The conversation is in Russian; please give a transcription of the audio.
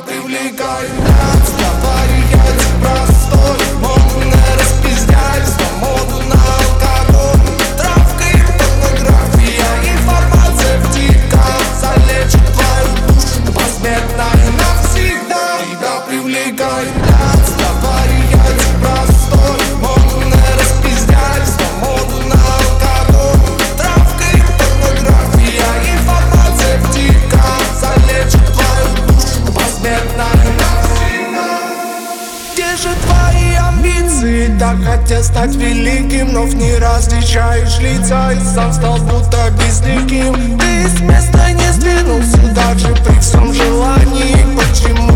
привлекает нас. Давай я простой, моду не распиздяй, моду на алкоголь, травка и порнография, информация в ТикТок залечит твою душу посмертно и навсегда. Тебя привлекает нас. Давай я простой, моду не распиздяй, моду на алкоголь, травка и порнография, информация в ТикТок залечит твою душу посмертно и навсегда. Где же твои амбиции? Так хотел стать великим, но не различаешь лица, и сам стал будто безликим. Ты с места не сдвинулся даже при всем желании. Почему?